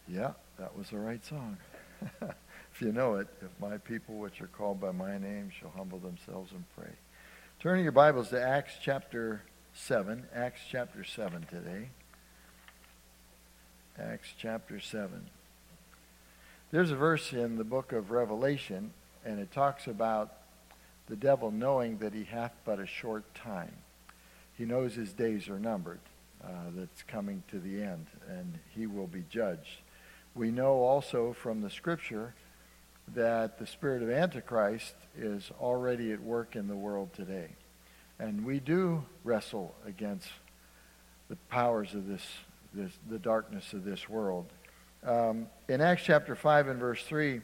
Yeah, that was the right song. If you know it, if my people which are called by my name shall humble themselves and pray. Turning your Bibles to Acts chapter 7. Acts chapter 7 today. Acts chapter 7. There's a verse in the book of Revelation, and it talks about the devil knowing that he hath but a short time. He knows his days are numbered, that's coming to the end, and he will be judged. We know also from the Scripture that the spirit of Antichrist is already at work in the world today. And we do wrestle against the powers of the darkness of this world. In Acts chapter 5 and verse 3,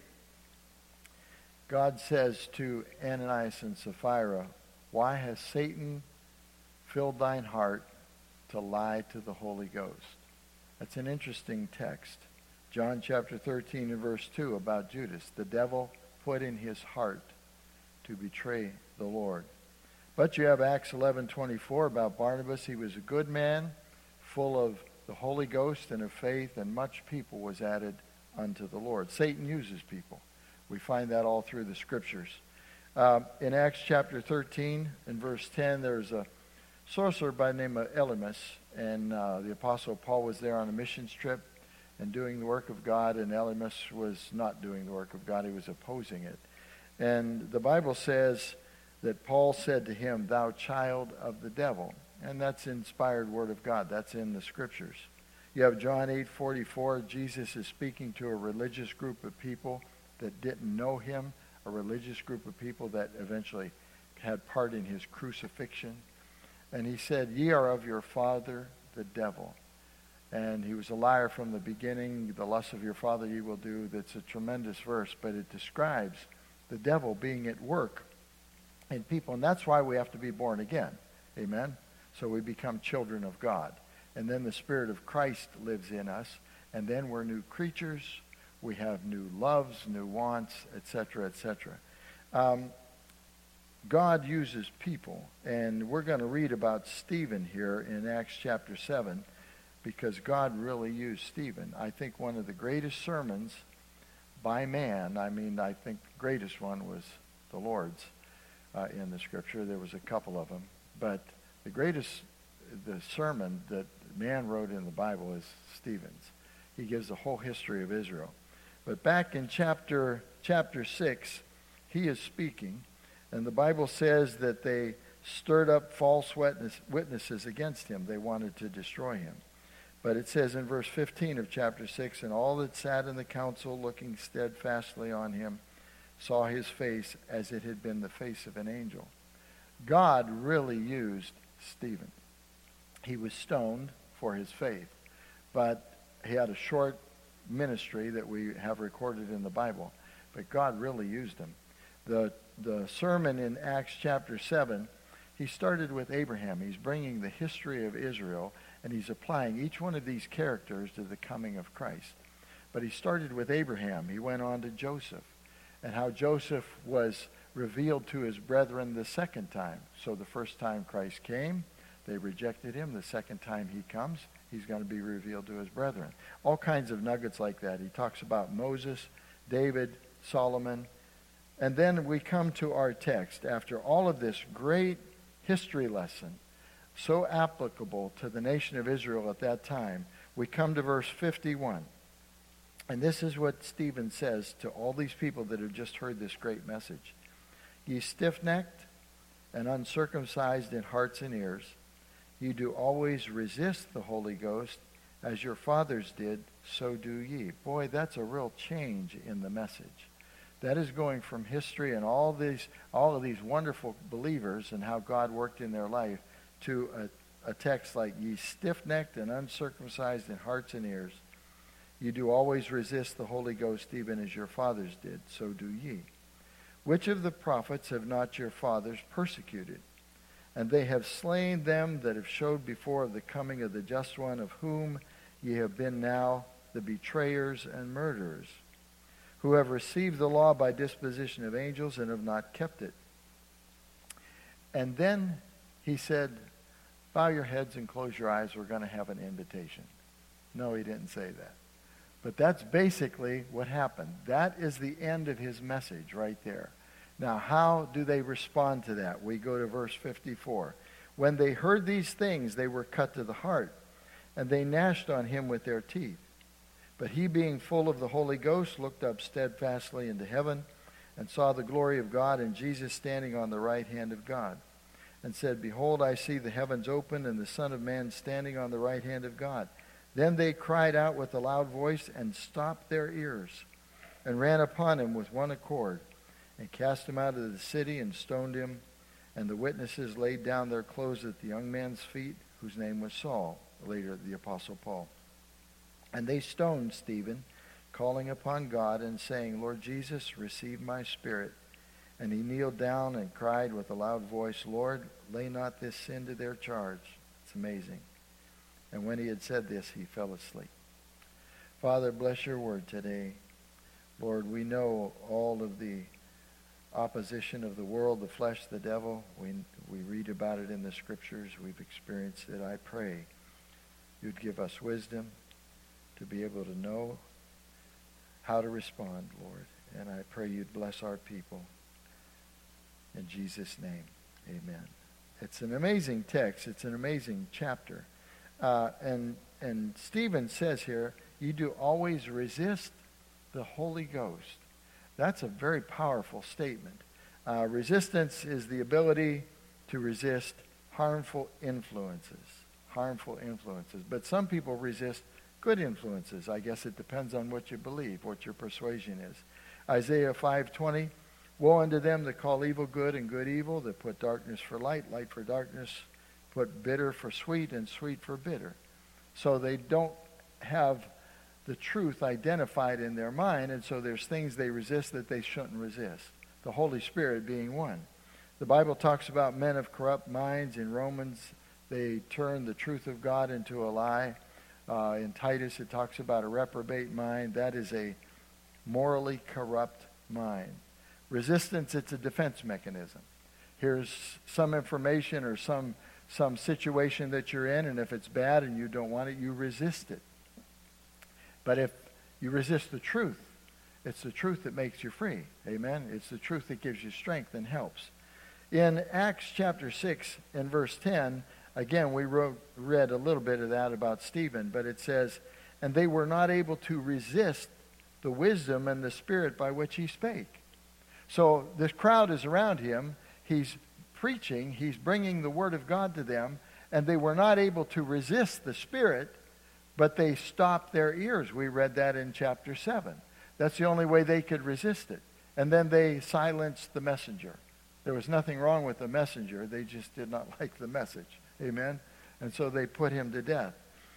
God says to Ananias and Sapphira, "Why has Satan filled thine heart to lie to the Holy Ghost?" That's an interesting text. John chapter 13 and verse 2 about Judas. The devil put in his heart to betray the Lord. But you have Acts 11:24 about Barnabas. He was a good man, full of the Holy Ghost and of faith, and much people was added unto the Lord. Satan uses people. We find that all through the Scriptures. In Acts chapter 13 and verse 10, there's a sorcerer by the name of Elymas, and the Apostle Paul was there on a missions trip and doing the work of God, and Elymas was not doing the work of God. He was opposing it. And the Bible says that Paul said to him, "Thou child of the devil." And that's inspired word of God. That's in the Scriptures. You have John 8:44. Jesus is speaking to a religious group of people that didn't know him, a religious group of people that eventually had part in his crucifixion. And he said, "Ye are of your father, the devil." And he was a liar from the beginning. The lust of your father ye will do. That's a tremendous verse, but it describes the devil being at work in people. And that's why we have to be born again. Amen? So we become children of God. And then the Spirit of Christ lives in us. And then we're new creatures. We have new loves, new wants, etc., etc. God uses people. And we're going to read about Stephen here in Acts chapter 7. Because God really used Stephen. I think one of the greatest sermons by man, I think the greatest one was the Lord's in the Scripture. There was a couple of them. But the sermon that man wrote in the Bible is Stephen's. He gives the whole history of Israel. But back in chapter 6, he is speaking. And the Bible says that they stirred up false witnesses against him. They wanted to destroy him. But it says in verse 15 of chapter 6, "And all that sat in the council, looking steadfastly on him, saw his face as it had been the face of an angel." God really used Stephen. He was stoned for his faith, but he had a short ministry that we have recorded in the Bible. But God really used him. The sermon in Acts chapter 7, he started with Abraham. He's bringing the history of Israel, and he's applying each one of these characters to the coming of Christ. But he started with Abraham. He went on to Joseph, and how Joseph was revealed to his brethren the second time. So the first time Christ came, they rejected him. The second time he comes, he's going to be revealed to his brethren. All kinds of nuggets like that. He talks about Moses, David, Solomon. And then we come to our text. After all of this great history lesson, so applicable to the nation of Israel at that time, we come to verse 51. And this is what Stephen says to all these people that have just heard this great message. "Ye stiff-necked and uncircumcised in hearts and ears, ye do always resist the Holy Ghost, as your fathers did, so do ye." Boy, that's a real change in the message. That is going from history and all of these wonderful believers and how God worked in their life to a text like, "Ye stiff-necked and uncircumcised in hearts and ears, ye do always resist the Holy Ghost, even as your fathers did, so do ye. Which of the prophets have not your fathers persecuted? And they have slain them that have showed before of the coming of the just one, of whom ye have been now the betrayers and murderers, who have received the law by disposition of angels and have not kept it." And then he said, "Bow your heads and close your eyes. We're going to have an invitation." No, he didn't say that. But that's basically what happened. That is the end of his message right there. Now, how do they respond to that? We go to verse 54. When they heard these things, they were cut to the heart, and they gnashed on him with their teeth. But he, being full of the Holy Ghost, looked up steadfastly into heaven, and saw the glory of God, and Jesus standing on the right hand of God, and said, Behold, I see the heavens opened, and the Son of Man standing on the right hand of God. Then they cried out with a loud voice, and stopped their ears, and ran upon him with one accord, and cast him out of the city, and stoned him. And the witnesses laid down their clothes at the young man's feet, whose name was Saul, later the Apostle Paul. And they stoned Stephen, calling upon God, and saying, Lord Jesus, receive my spirit. And he kneeled down and cried with a loud voice, Lord, lay not this sin to their charge. It's amazing. And when he had said this, he fell asleep. Father, bless your word today. Lord, we know all of the opposition of the world, the flesh, the devil. We read about it in the scriptures. We've experienced it. I pray you'd give us wisdom to be able to know how to respond, Lord. And I pray you'd bless our people. In Jesus' name, amen. It's an amazing text. It's an amazing chapter. And Stephen says here, you do always resist the Holy Ghost. That's a very powerful statement. Resistance is the ability to resist harmful influences. Harmful influences. But some people resist good influences. I guess it depends on what you believe, what your persuasion is. Isaiah 5:20, Woe unto them that call evil good and good evil, that put darkness for light, light for darkness, put bitter for sweet, and sweet for bitter. So they don't have the truth identified in their mind, and so there's things they resist that they shouldn't resist. The Holy Spirit being one. The Bible talks about men of corrupt minds. In Romans, they turn the truth of God into a lie. In Titus, it talks about a reprobate mind. That is a morally corrupt mind. Resistance, it's a defense mechanism. Here's some information or some situation that you're in, and if it's bad and you don't want it, you resist it. But if you resist the truth, it's the truth that makes you free. Amen? It's the truth that gives you strength and helps. In Acts chapter 6 and verse 10, again, we read a little bit of that about Stephen, but it says, And they were not able to resist the wisdom and the spirit by which he spake. So this crowd is around him. He's preaching. He's bringing the word of God to them. And they were not able to resist the spirit, but they stopped their ears. We read that in chapter 7. That's the only way they could resist it. And then they silenced the messenger. There was nothing wrong with the messenger. They just did not like the message. Amen? And so they put him to death.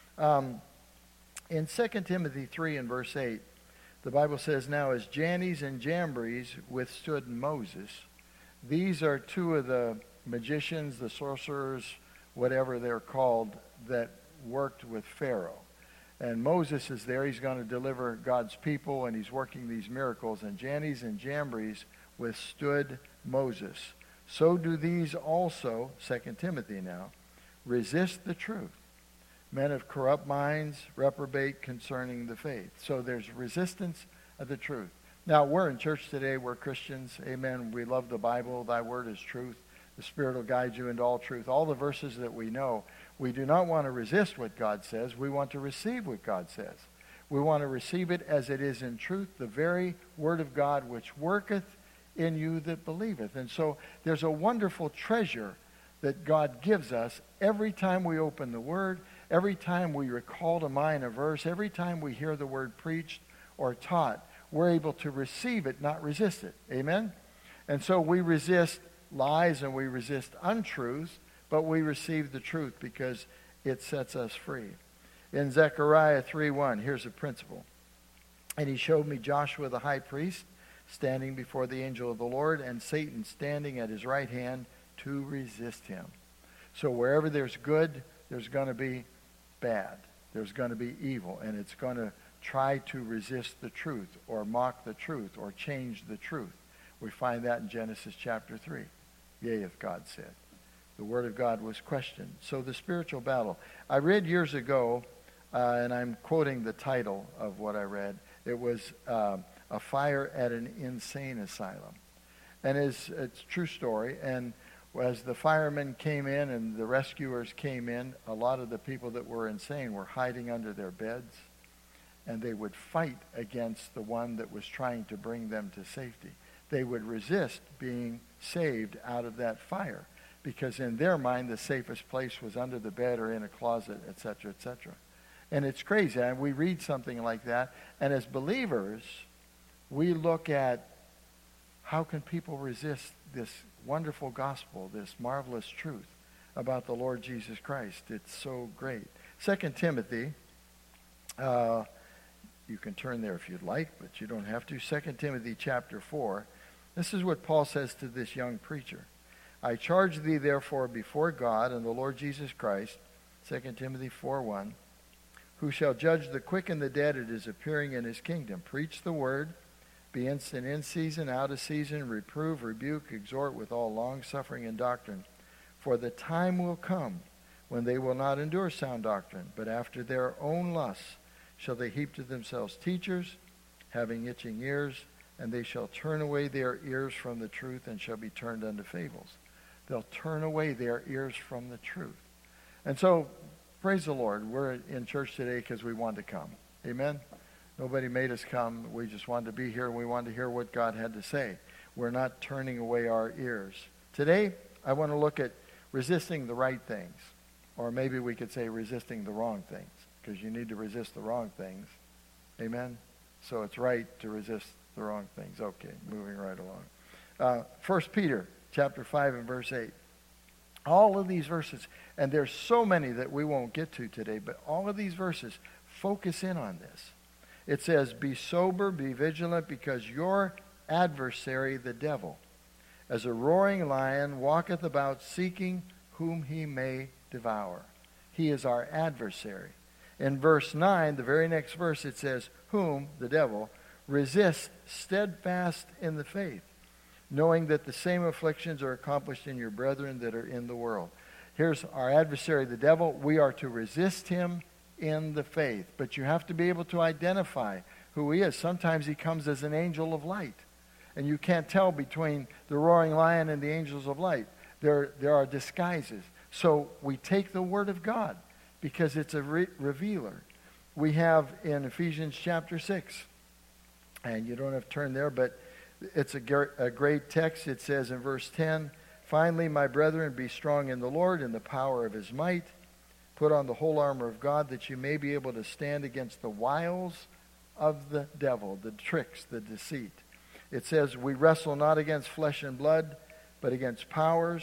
In 2 Timothy 3 and verse 8, the Bible says, Now as Jannes and Jambres withstood Moses, these are two of the magicians, the sorcerers, whatever they're called, that worked with Pharaoh. And Moses is there. He's going to deliver God's people, and he's working these miracles. And Jannes and Jambres withstood Moses. So do these also, 2 Timothy now, resist the truth. Men of corrupt minds reprobate concerning the faith. So there's resistance of the truth. Now, we're in church today. We're Christians. Amen. We love the Bible. Thy word is truth. The Spirit will guide you into all truth. All the verses that we know, we do not want to resist what God says. We want to receive what God says. We want to receive it as it is in truth, the very word of God which worketh in you that believeth. And so there's a wonderful treasure that God gives us every time we open the word, every time we recall to mind a verse, every time we hear the word preached or taught. We're able to receive it, not resist it. Amen? And so we resist lies and we resist untruths, but we receive the truth because it sets us free. In Zechariah 3:1, here's a principle. And he showed me Joshua the high priest standing before the angel of the Lord, and Satan standing at his right hand to resist him. So wherever there's good, there's going to be bad. There's going to be evil, and it's going to try to resist the truth or mock the truth or change the truth. We find that in Genesis chapter 3. Yea, if God said. The word of God was questioned. So the spiritual battle. I read years ago and I'm quoting the title of what I read. It was a fire at an insane asylum. And it's a true story. And as the firemen came in and the rescuers came in, a lot of the people that were insane were hiding under their beds, and they would fight against the one that was trying to bring them to safety. They would resist being saved out of that fire because in their mind the safest place was under the bed or in a closet, etc., etc. And it's crazy. And we read something like that, and as believers, we look at how can people resist this wonderful gospel, this marvelous truth about the Lord Jesus Christ. It's so great. 2 Timothy, you can turn there if you'd like, but you don't have to. 2 Timothy chapter 4. This is what Paul says to this young preacher. I charge thee therefore before God and the Lord Jesus Christ, 2 Timothy 4:1, who shall judge the quick and the dead at his appearing in his kingdom. Preach the word, be instant in season, out of season, reprove, rebuke, exhort with all longsuffering and doctrine. For the time will come when they will not endure sound doctrine, but after their own lusts shall they heap to themselves teachers, having itching ears, and they shall turn away their ears from the truth and shall be turned unto fables. They'll turn away their ears from the truth. And so, praise the Lord, we're in church today because we want to come. Amen? Nobody made us come. We just wanted to be here. We wanted to hear what God had to say. We're not turning away our ears. Today, I want to look at resisting the right things. Or maybe we could say resisting the wrong things, because you need to resist the wrong things. Amen? So it's right to resist the wrong things. Okay, moving right along. 1 Peter chapter 5 and verse 8. All of these verses, and there's so many that we won't get to today, but all of these verses focus in on this. It says, be sober, be vigilant, because your adversary, the devil, as a roaring lion, walketh about seeking whom he may devour. He is our adversary. In verse 9, the very next verse, it says, whom, the devil, resist steadfast in the faith, knowing that the same afflictions are accomplished in your brethren that are in the world. Here's our adversary, the devil. We are to resist him in the faith. But you have to be able to identify who he is. Sometimes he comes as an angel of light. And you can't tell between the roaring lion and the angels of light. There are disguises. So we take the word of God because it's a revealer. We have in Ephesians chapter 6, and you don't have to turn there, but it's a great text. It says in verse 10, finally, my brethren, be strong in the Lord and the power of his might. Put on the whole armor of God that you may be able to stand against the wiles of the devil, the tricks, the deceit. It says, we wrestle not against flesh and blood, but against powers,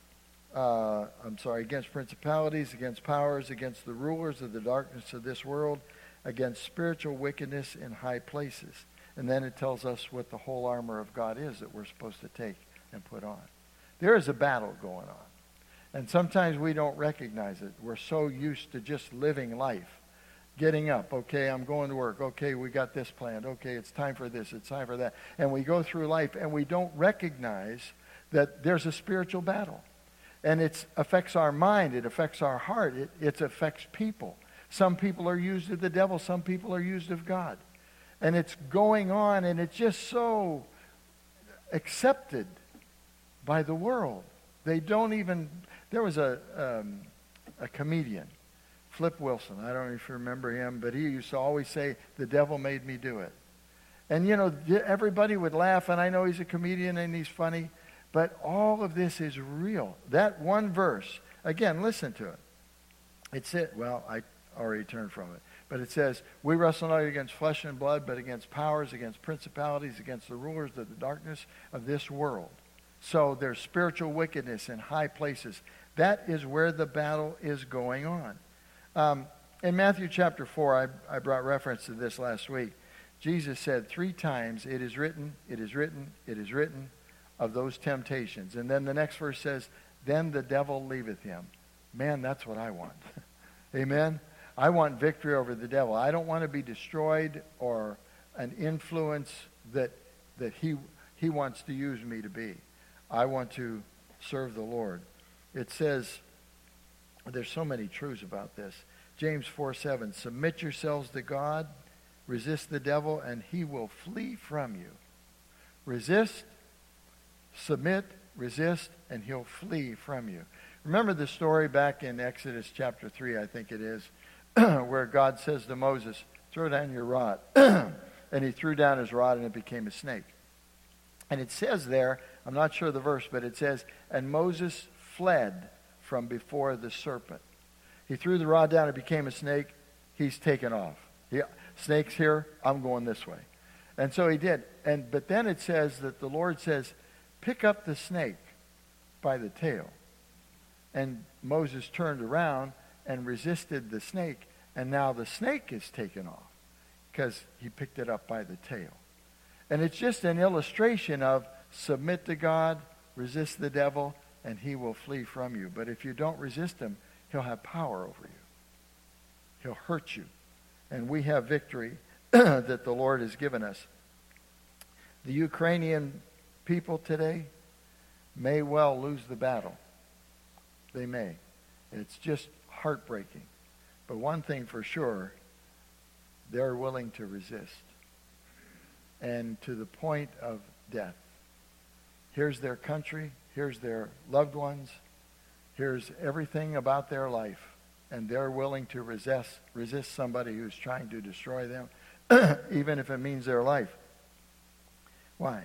against principalities, against powers, against the rulers of the darkness of this world, against spiritual wickedness in high places. And then it tells us what the whole armor of God is that we're supposed to take and put on. There is a battle going on. And sometimes we don't recognize it. We're so used to just living life. Getting up. Okay, I'm going to work. Okay, we got this planned. Okay, it's time for this. It's time for that. And we go through life and we don't recognize that there's a spiritual battle. And it affects our mind. It affects our heart. It affects people. Some people are used of the devil. Some people are used of God. And it's going on, and it's just so accepted by the world. They don't even... There was a comedian, Flip Wilson. I don't know if you remember him, but he used to always say, the devil made me do it. And, you know, everybody would laugh, and I know he's a comedian and he's funny, but all of this is real. That one verse, again, listen to it. It said, well, I already turned from it. But it says, we wrestle not against flesh and blood, but against powers, against principalities, against the rulers of the darkness of this world. So there's spiritual wickedness in high places. That is where the battle is going on. In Matthew chapter 4, I brought reference to this last week. Jesus said 3 times, it is written, it is written, it is written of those temptations. And then the next verse says, then the devil leaveth him. Man, that's what I want. Amen? I want victory over the devil. I don't want to be destroyed or an influence that he wants to use me to be. I want to serve the Lord. It says, there's so many truths about this. James 4:7, submit yourselves to God, resist the devil, and he will flee from you. Resist, submit, resist, and he'll flee from you. Remember the story back in Exodus chapter 3, I think it is, where God says to Moses, throw down your rod. And he threw down his rod and it became a snake. And it says there, I'm not sure the verse, but it says, and Moses fled from before the serpent. He threw the rod down, it became a snake. He's taken off. Snake's here, I'm going this way. And so he did. But then it says that the Lord says, pick up the snake by the tail. And Moses turned around and resisted the snake. And now the snake is taken off because he picked it up by the tail. And it's just an illustration of submit to God, resist the devil, and he will flee from you. But if you don't resist him, he'll have power over you. He'll hurt you. And we have victory that the Lord has given us. The Ukrainian people today may well lose the battle. They may. It's just heartbreaking. But one thing for sure, they're willing to resist. And to the point of death. Here's their country. Here's their loved ones. Here's everything about their life. And they're willing to resist somebody who's trying to destroy them, even if it means their life. Why?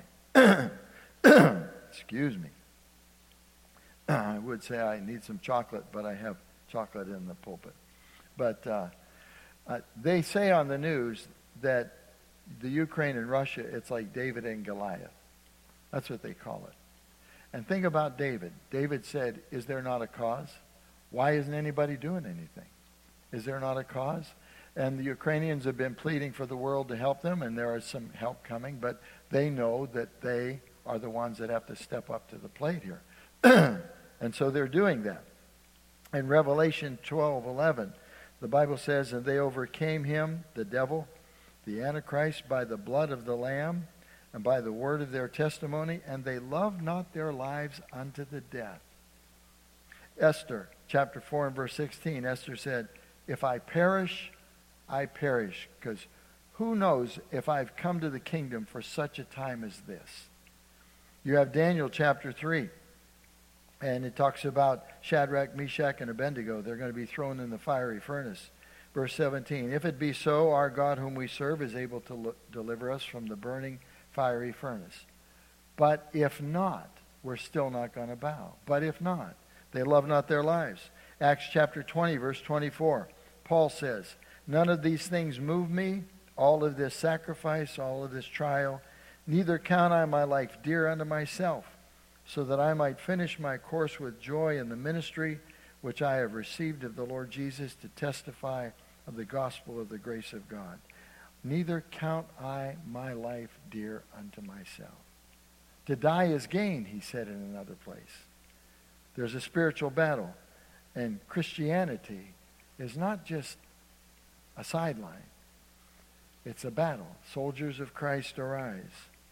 Excuse me. I would say I need some chocolate, but I have chocolate in the pulpit. But they say on the news that the Ukraine and Russia, it's like David and Goliath. That's what they call it. And think about David. David said, is there not a cause? Why isn't anybody doing anything? Is there not a cause? And the Ukrainians have been pleading for the world to help them, and there is some help coming, but they know that they are the ones that have to step up to the plate here. And so they're doing that. In Revelation 12:11, the Bible says, and they overcame him, the devil, the Antichrist, by the blood of the Lamb and by the word of their testimony, and they loved not their lives unto the death. Esther, chapter 4 and verse 16, Esther said, if I perish, I perish, because who knows if I've come to the kingdom for such a time as this. You have Daniel chapter 3, and it talks about Shadrach, Meshach, and Abednego. They're going to be thrown in the fiery furnace. Verse 17, if it be so, our God whom we serve is able to deliver us from the burning fiery furnace. But if not, we're still not going to bow. But if not, they love not their lives. Acts chapter 20, verse 24, Paul says, none of these things move me, all of this sacrifice, all of this trial, neither count I my life dear unto myself, so that I might finish my course with joy in the ministry which I have received of the Lord Jesus to testify of the gospel of the grace of God. Neither count I my life dear unto myself. To die is gain, he said in another place. There's a spiritual battle. And Christianity is not just a sideline. It's a battle. Soldiers of Christ arise.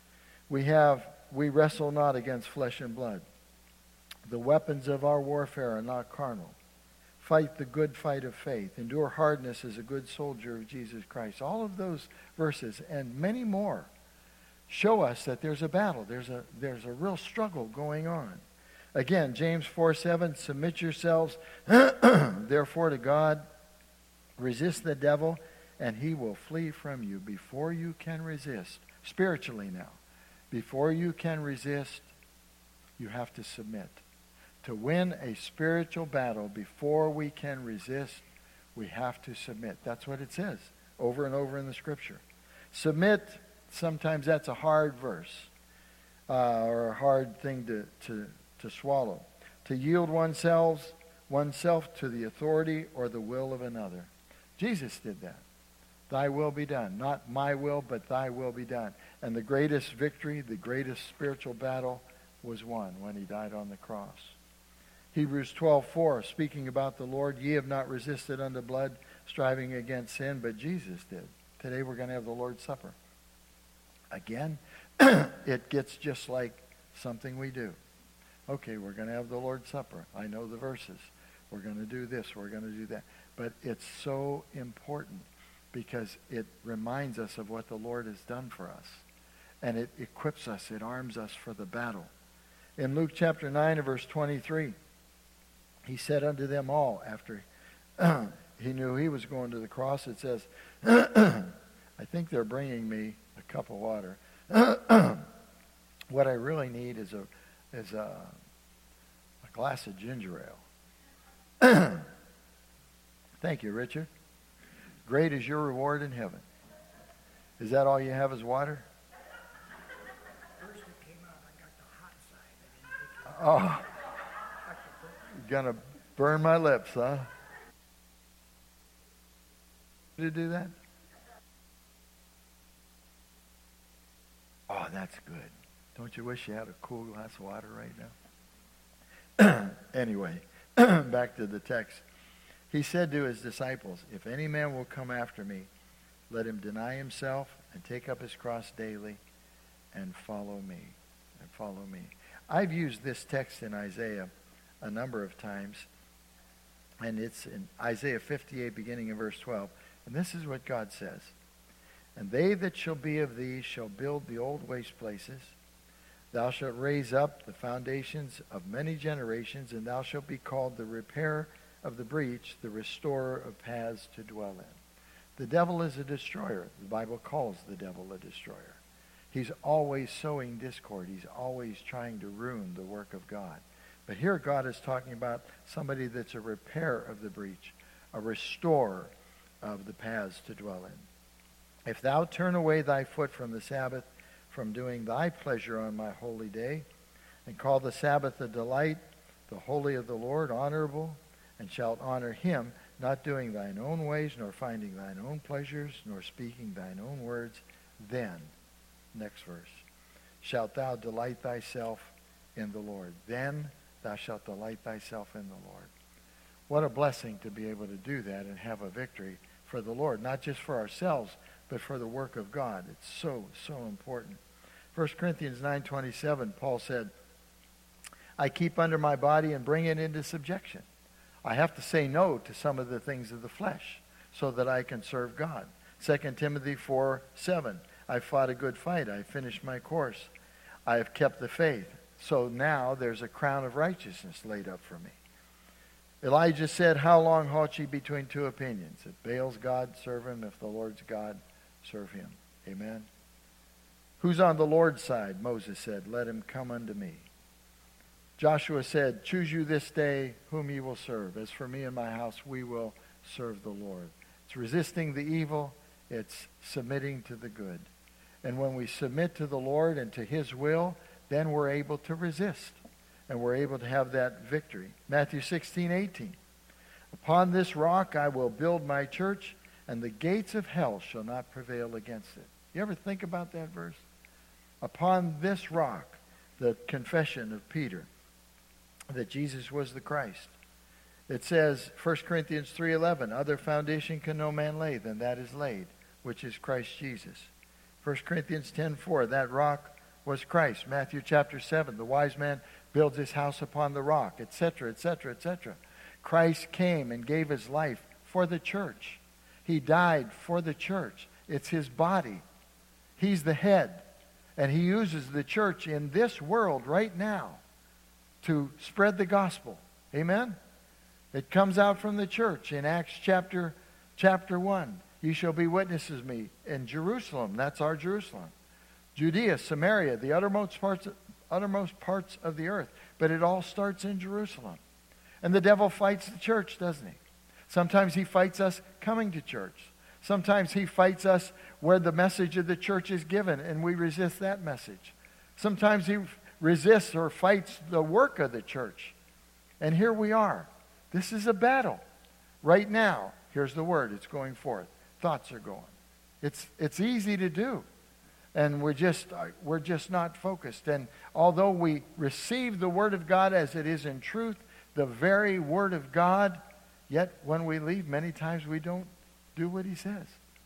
We wrestle not against flesh and blood. The weapons of our warfare are not carnal. Fight the good fight of faith. Endure hardness as a good soldier of Jesus Christ. All of those verses and many more show us that there's a battle. There's a real struggle going on. Again, James 4:7, submit yourselves therefore to God. Resist the devil, and he will flee from you. Before you can resist, spiritually now, before you can resist, you have to submit. To win a spiritual battle, before we can resist, we have to submit. That's what it says over and over in the Scripture. Submit, sometimes that's a hard verse or a hard thing to swallow. To yield oneself to the authority or the will of another. Jesus did that. Thy will be done. Not my will, but thy will be done. And the greatest victory, the greatest spiritual battle was won when he died on the cross. Hebrews 12:4, speaking about the Lord, ye have not resisted unto blood, striving against sin, but Jesus did. Today we're going to have the Lord's Supper. Again, it gets just like something we do. Okay, we're going to have the Lord's Supper. I know the verses. We're going to do this. We're going to do that. But it's so important because it reminds us of what the Lord has done for us. And it equips us, it arms us for the battle. In Luke chapter 9 and verse 23, he said unto them all, after he knew he was going to the cross, it says, I think they're bringing me a cup of water. What I really need is a glass of ginger ale. Thank you, Richard. Great is your reward in heaven. Is that all you have is water? First it came out, I got the hot side. Oh, you're going to burn my lips, huh? Did you do that? Oh, that's good. Don't you wish you had a cool glass of water right now? Anyway, back to the text. He said to his disciples, if any man will come after me, let him deny himself and take up his cross daily and follow me. And follow me. I've used this text in Isaiah a number of times, and it's in Isaiah 58, beginning in verse 12. And this is what God says. And they that shall be of thee shall build the old waste places. Thou shalt raise up the foundations of many generations, and thou shalt be called the repairer of the breach, the restorer of paths to dwell in. The devil is a destroyer. The Bible calls the devil a destroyer. He's always sowing discord. He's always trying to ruin the work of God. But here God is talking about somebody that's a repairer of the breach, a restorer of the paths to dwell in. If thou turn away thy foot from the Sabbath, from doing thy pleasure on my holy day, and call the Sabbath a delight, the holy of the Lord honorable, and shalt honor him, not doing thine own ways, nor finding thine own pleasures, nor speaking thine own words, then, next verse, shalt thou delight thyself in the Lord. Then thou shalt delight thyself in the Lord. What a blessing to be able to do that and have a victory for the Lord, not just for ourselves, but for the work of God. It's so, so important. 1 Corinthians 9:27, Paul said, I keep under my body and bring it into subjection. I have to say no to some of the things of the flesh so that I can serve God. 2 Timothy 4:7, I fought a good fight. I finished my course. I have kept the faith. So now there's a crown of righteousness laid up for me. Elijah said, how long halt ye between two opinions? If Baal's God, serve him. If the Lord's God, serve him. Amen. Who's on the Lord's side? Moses said, let him come unto me. Joshua said, choose you this day whom ye will serve. As for me and my house, we will serve the Lord. It's resisting the evil. It's submitting to the good. And when we submit to the Lord and to his will, then we're able to resist. And we're able to have that victory. Matthew 16:18. Upon this rock I will build my church, and the gates of hell shall not prevail against it. You ever think about that verse? Upon this rock, the confession of Peter, that Jesus was the Christ. It says, 1 Corinthians 3:11, other foundation can no man lay than that is laid, which is Christ Jesus. 1 Corinthians 10:4, that rock was Christ. Matthew chapter 7, the wise man builds his house upon the rock, etc., etc., etc. Christ came and gave his life for the church. He died for the church. It's his body. He's the head. And he uses the church in this world right now to spread the gospel. Amen? It comes out from the church in Acts chapter 1. You shall be witnesses me in Jerusalem. That's our Jerusalem. Judea, Samaria, the uttermost parts of the earth. But it all starts in Jerusalem. And the devil fights the church, doesn't he? Sometimes he fights us coming to church. Sometimes he fights us where the message of the church is given and we resist that message. Sometimes he resists or fights the work of the church. And here we are. This is a battle. Right now, here's the word. It's going forth. Thoughts are going. It's easy to do. And we're just not focused. And although we receive the word of God as it is in truth, the very word of God, yet when we leave, many times we don't do what he says.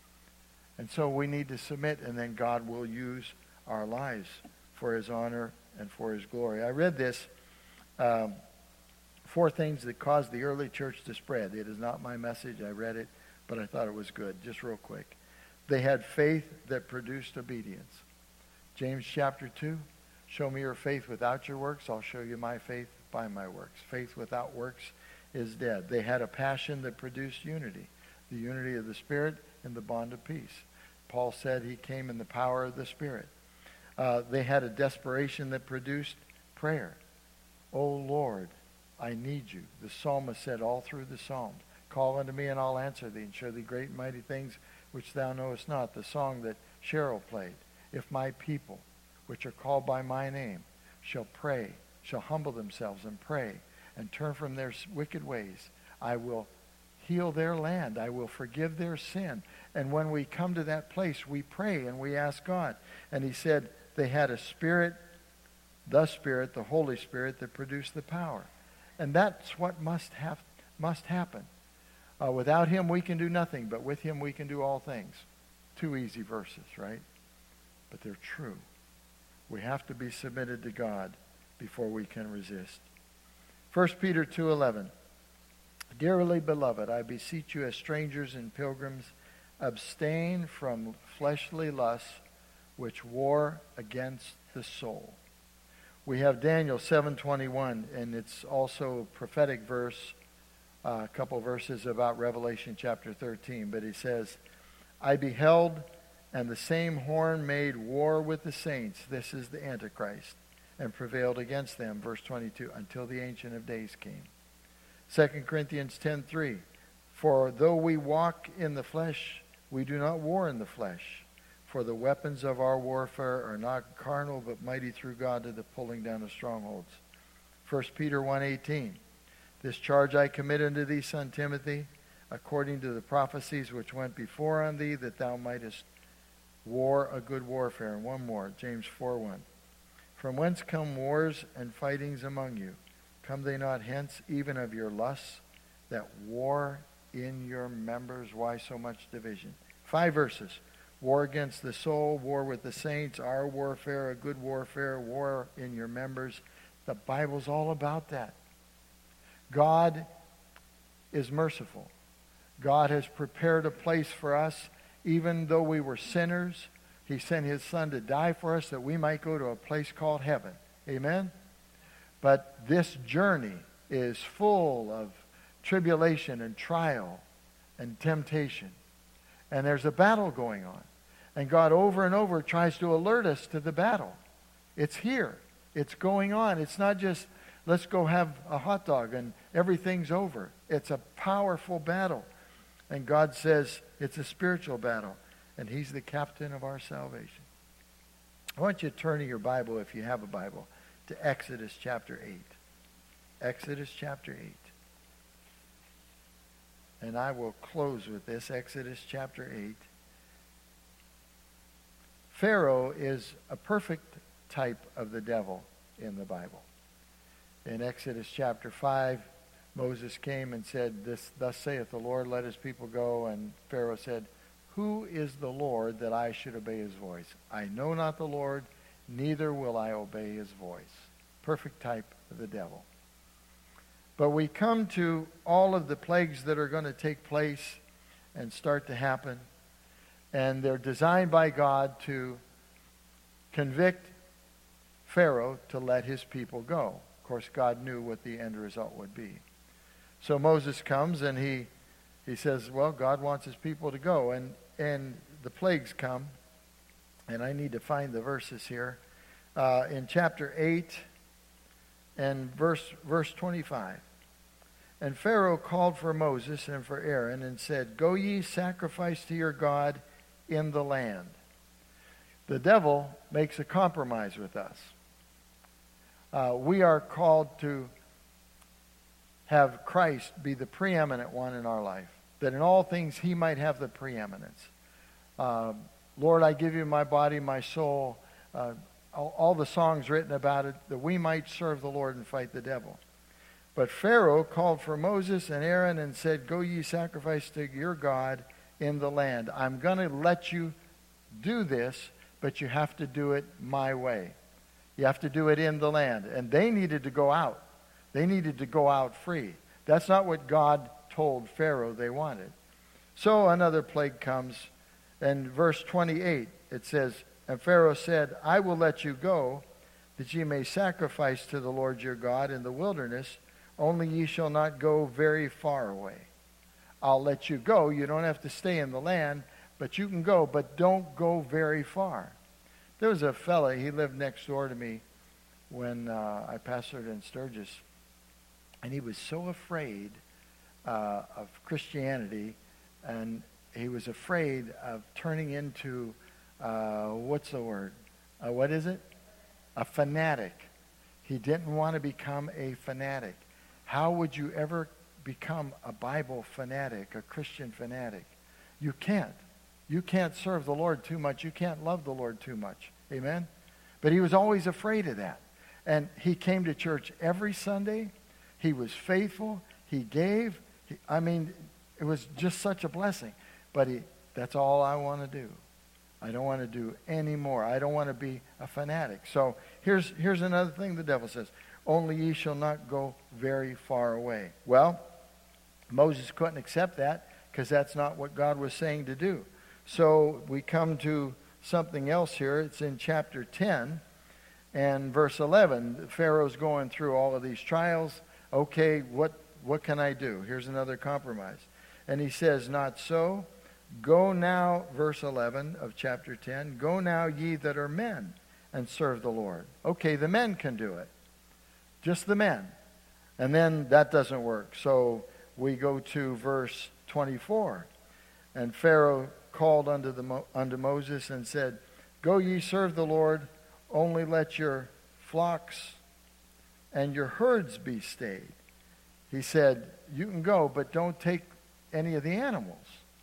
And so we need to submit, and then God will use our lives for his honor and for his glory. I read this 4 things that caused the early church to spread. It is not my message. I read it, but I thought it was good. Just real quick. They had faith that produced obedience. James chapter 2, show me your faith without your works. I'll show you my faith by my works. Faith without works is dead. They had a passion that produced unity. The unity of the Spirit and the bond of peace. Paul said he came in the power of the Spirit. They had a desperation that produced prayer. Oh Lord, I need you. The psalmist said all through the Psalms, call unto me and I'll answer thee and show thee great and mighty things which thou knowest not. The song that Cheryl played. If my people, which are called by my name, shall pray, shall humble themselves and pray, and turn from their wicked ways, I will heal their land. I will forgive their sin. And when we come to that place, we pray and we ask God. And he said they had a Spirit, the Holy Spirit, that produced the power. And that's what must happen. Without him, we can do nothing, but with him, we can do all things. 2 easy verses, right? But they're true. We have to be submitted to God before we can resist. 1 Peter 2:11. Dearly beloved, I beseech you as strangers and pilgrims, abstain from fleshly lusts which war against the soul. We have Daniel 7:21, and it's also a prophetic verse, a couple verses about Revelation chapter 13. But he says, I beheld, and the same horn made war with the saints. This is the Antichrist, and prevailed against them, verse 22, until the Ancient of Days came. 2 Corinthians 10:3, for though we walk in the flesh, we do not war in the flesh. For the weapons of our warfare are not carnal, but mighty through God to the pulling down of strongholds. 1 Peter 1:18, this charge I commit unto thee, son Timothy, according to the prophecies which went before on thee, that thou mightest war a good warfare. And one more, James 4:1. From whence come wars and fightings among you? Come they not hence, even of your lusts, that war in your members? Why so much division? 5 verses. War against the soul, war with the saints, our warfare, a good warfare, war in your members. The Bible's all about that. God is merciful. God has prepared a place for us. Even though we were sinners, he sent his Son to die for us that we might go to a place called heaven. Amen? But this journey is full of tribulation and trial and temptation. And there's a battle going on. And God over and over tries to alert us to the battle. It's here. It's going on. It's not just, let's go have a hot dog and everything's over. It's a powerful battle. And God says it's a spiritual battle. And he's the captain of our salvation. I want you to turn to your Bible, if you have a Bible, to Exodus chapter 8. Exodus chapter 8. And I will close with this, Exodus chapter 8. Pharaoh is a perfect type of the devil in the Bible. In Exodus chapter 5, Moses came and said, thus saith the Lord, let his people go. And Pharaoh said, who is the Lord that I should obey his voice? I know not the Lord, neither will I obey his voice. Perfect type of the devil. But we come to all of the plagues that are going to take place and start to happen. And they're designed by God to convict Pharaoh to let his people go. Of course, God knew what the end result would be. So Moses comes and he says, well, God wants his people to go. And the plagues come. And I need to find the verses here. In chapter 8 and verse 25. And Pharaoh called for Moses and for Aaron and said, go ye sacrifice to your God in the land. The devil makes a compromise with us. We are called to have Christ be the preeminent one in our life. That in all things he might have the preeminence. Lord, I give you my body, my soul, all the songs written about it, that we might serve the Lord and fight the devil. But Pharaoh called for Moses and Aaron and said, go ye sacrifice to your God in the land. I'm going to let you do this, but you have to do it my way. You have to do it in the land. And they needed to go out. They needed to go out free. That's not what God told Pharaoh they wanted. So another plague comes. In verse 28, it says, and Pharaoh said, I will let you go, that ye may sacrifice to the Lord your God in the wilderness, only ye shall not go very far away. I'll let you go. You don't have to stay in the land, but you can go, but don't go very far. There was a fella, he lived next door to me when I pastored in Sturgis, and he was so afraid of Christianity, and he was afraid of turning into, what's the word? What is it? A fanatic. He didn't want to become a fanatic. How would you ever become a Bible fanatic, a Christian fanatic? You can't. You can't serve the Lord too much. You can't love the Lord too much. Amen? But he was always afraid of that. And he came to church every Sunday. He was faithful. He gave. It was just such a blessing. But that's all I want to do. I don't want to do any more. I don't want to be a fanatic. So here's another thing the devil says. Only ye shall not go very far away. Well, Moses couldn't accept that because that's not what God was saying to do. So we come to something else here. It's in chapter 10 and verse 11. Pharaoh's going through all of these trials. Okay, what can I do? Here's another compromise. And he says, not so. Go now, verse 11 of chapter 10, go now ye that are men and serve the Lord. Okay, the men can do it. Just the men. And then that doesn't work. So we go to verse 24. And Pharaoh called unto Moses and said, go ye serve the Lord, only let your flocks and your herds be stayed. He said, you can go, but don't take any of the animals.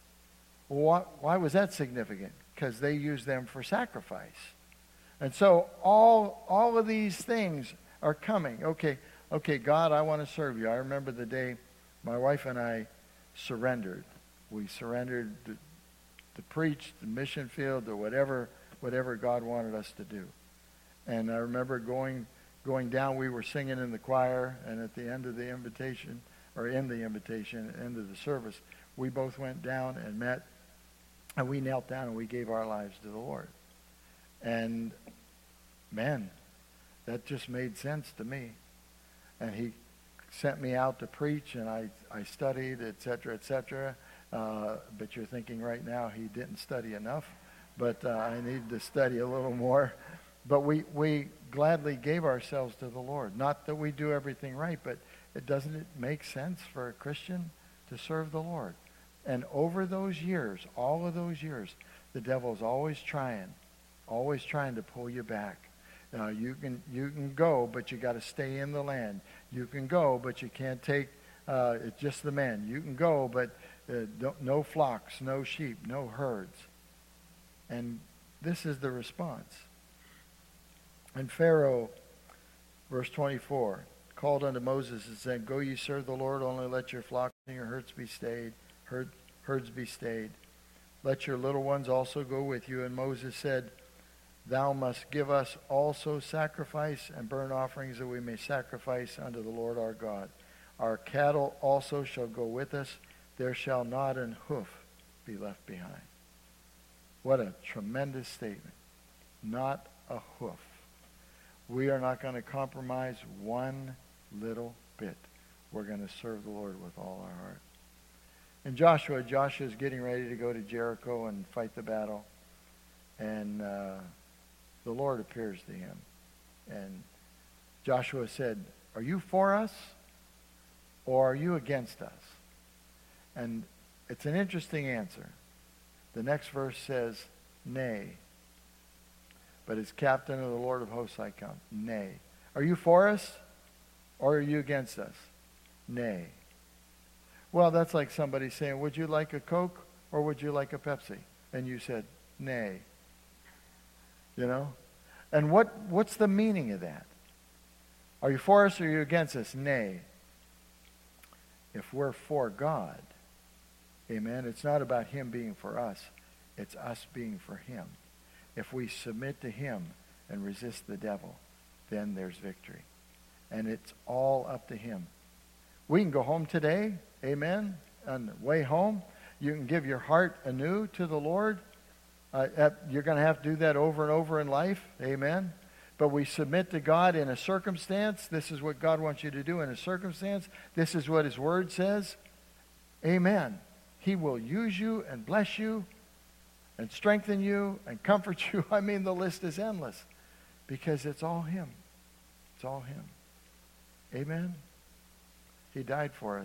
Why was that significant? Because they used them for sacrifice. And so all of these things are coming. Okay, God, I want to serve you. I remember the day my wife and I surrendered. We surrendered to preach, the mission field, or whatever God wanted us to do. And I remember going down, we were singing in the choir, and at the end of the invitation, end of the service, we both went down and met, and we knelt down and we gave our lives to the Lord. And man, that just made sense to me. And he sent me out to preach, and I studied, etc., etc. But you're thinking right now he didn't study enough, but I need to study a little more. But we gladly gave ourselves to the Lord. Not that we do everything right, but doesn't it make sense for a Christian to serve the Lord? And over those years, all of those years, the devil's always trying to pull you back. You can go, but you got to stay in the land. You can go, but you can't take it's just the men. You can go, but no flocks, no sheep, no herds. And this is the response. And Pharaoh, verse 24, called unto Moses and said, go ye serve the Lord, only let your flocks and your herds be stayed. Herds be stayed. Let your little ones also go with you. And Moses said, thou must give us also sacrifice and burnt offerings, that we may sacrifice unto the Lord our God. Our cattle also shall go with us. There shall not an hoof be left behind. What a tremendous statement. Not a hoof. We are not going to compromise one little bit. We're going to serve the Lord with all our heart. And Joshua is getting ready to go to Jericho and fight the battle. And the Lord appears to him. And Joshua said, are you for us or are you against us? And it's an interesting answer. The next verse says, nay. But as captain of the Lord of hosts I come. Nay. Are you for us or are you against us? Nay. Well, that's like somebody saying, would you like a Coke or would you like a Pepsi? And you said, nay. You know? And what's the meaning of that? Are you for us or are you against us? Nay. If we're for God, amen, it's not about him being for us. It's us being for him. If we submit to him and resist the devil, then there's victory. And it's all up to him. We can go home today, amen, on the way home. You can give your heart anew to the Lord. You're going to have to do that over and over in life, amen. But we submit to God in a circumstance. This is what God wants you to do in a circumstance. This is what his word says. Amen. He will use you and bless you and strengthen you and comfort you. I mean, the list is endless because it's all him. It's all him. Amen. He died for us.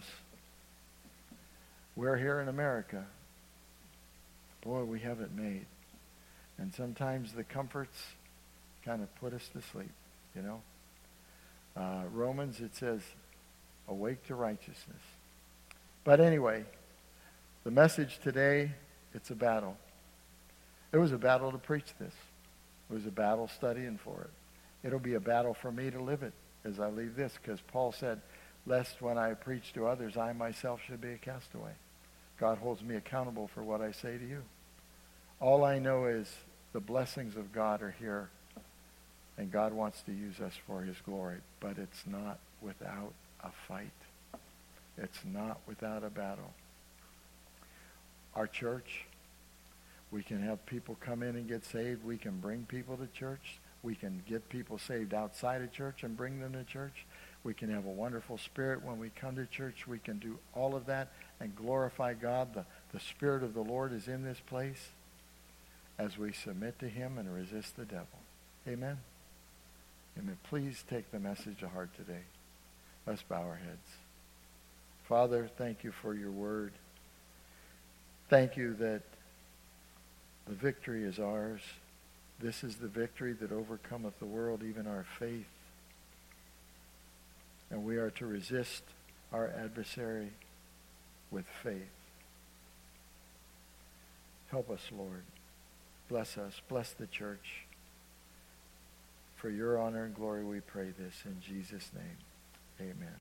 We're here in America. Boy, we have it made. And sometimes the comforts kind of put us to sleep, you know. Romans, it says, awake to righteousness. But anyway, the message today, it's a battle. It was a battle to preach this. It was a battle studying for it. It'll be a battle for me to live it as I leave this, because Paul said, lest when I preach to others, I myself should be a castaway. God holds me accountable for what I say to you. All I know is the blessings of God are here, and God wants to use us for his glory. But it's not without a fight. It's not without a battle. Our church, we can have people come in and get saved. We can bring people to church. We can get people saved outside of church and bring them to church. We can have a wonderful spirit when we come to church. We can do all of that and glorify God. The Spirit of the Lord is in this place as we submit to him and resist the devil. Amen? Amen. Please take the message to heart today. Let's bow our heads. Father, thank you for your word. Thank you that the victory is ours. This is the victory that overcometh the world, even our faith. And we are to resist our adversary with faith. Help us, Lord. Bless us. Bless the church. For your honor and glory we pray this in Jesus' name. Amen.